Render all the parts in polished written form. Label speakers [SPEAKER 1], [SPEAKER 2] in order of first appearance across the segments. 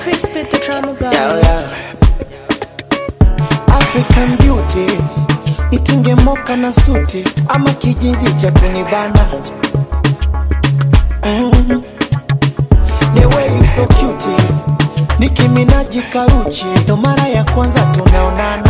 [SPEAKER 1] Crispy the drama boy.
[SPEAKER 2] African beauty, nitinge moka na suti ama kijinzi cha kunibana. The way you so cute, Nicki Minaj Karuchi, ndo mara ya kwanza tunaonana.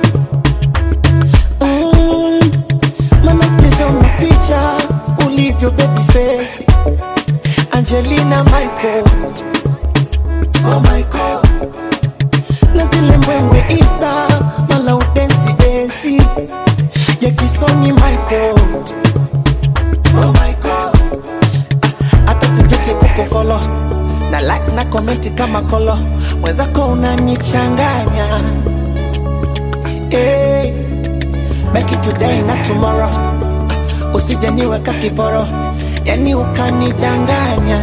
[SPEAKER 2] Mama pesa una picha, ulivyo baby face, Angelina Michael, oh my God. Na zile mbwembwe Insta, mala udensi densi, ya kisoni Michael, oh my God. Ata sijute kuko follow, na like na komenti kama kolo, mwenzako unanichanganya. Hey, make it today na tomorrow, usije niweka kiporo, yani ukanidanganya.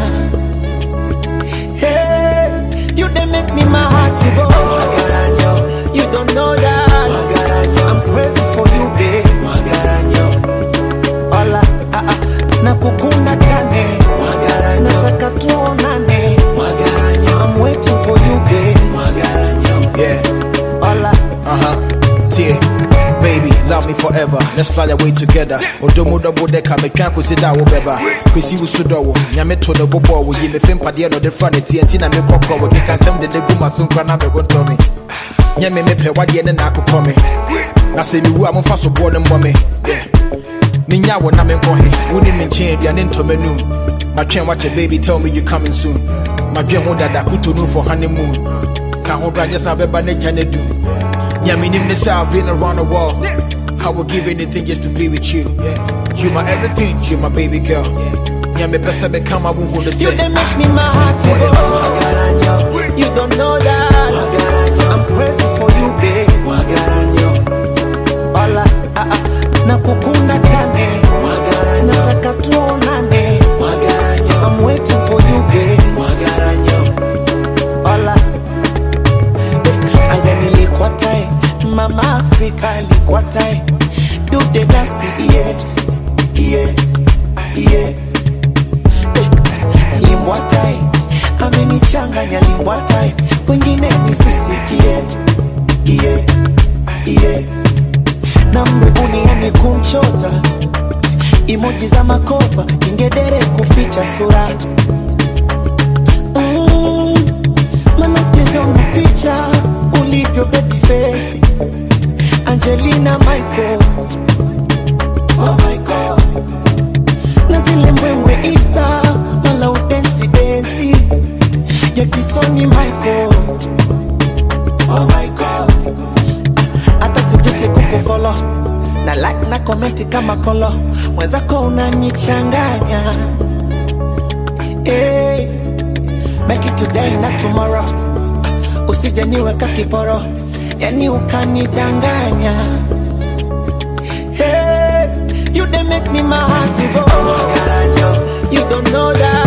[SPEAKER 2] Hey, you they make me my heart to go. Magaranyo, you don't know that. Magaranyo, I'm crazy for you, babe. Magaranyo, hola, na kukuna chane. Magaranyo, nataka tuonane. Magaranyo, I'm waiting for you, babe. Magaranyo,
[SPEAKER 3] yeah,
[SPEAKER 2] hola,
[SPEAKER 3] Tia, baby, love me forever. Let's fly away together. Odomo double decker, me can't consider whatever. Cause you sudo, Yame to the bobo, we give a film padia no the front, Tina me coco, we can send the guma soon for another one to me. Yame me pay what yen and I could come in. I say, you are fast of board and woman. Yeah. Minya when I'm in Bohe, wouldn't mean change and into menu. My chain watch a baby, tell me you're coming soon. My dream would that I could do for honeymoon. Can't hold just have a banana can do. Yeah, me name the South, been around the world. I would give anything just to be with you. You my everything, you my baby girl. Yeah, me best become I won't hold the
[SPEAKER 2] you they make me my heart to go. Magaranyo, you don't know that. Magaranyo, I'm crazy for you, babe. Magaranyo, hola, na kukuna chane. Magaranyo, nataka tuonane. Magaranyo, I'm waiting for you, babe. Magaranyo, hola, aya nilikuwa tai, mama Afrika ilikuwa tai. Do the dance, yeah, yeah, yeah. Limbwatai, amenichanganya limbwatai, wengine nisisikie, yeah, yeah. Na mbuni yani kumchota, emoji za makopa, ingedere kuficha sura. Mana kizo na picha, ulivyo baby face, Angelina Michael, oh my God. Na zile mbwembwe Insta, mala udensi densi, ya kisoni Michael, oh my God. Ata sijute kuko follow, na like na komenti kama kolo, mwenzako unanichanganya. Hey, make it today na tomorrow, usije niweka kiporo, yani ukanidanganya. Hey, you they make me my heart to go. Magaranyo, you don't know that.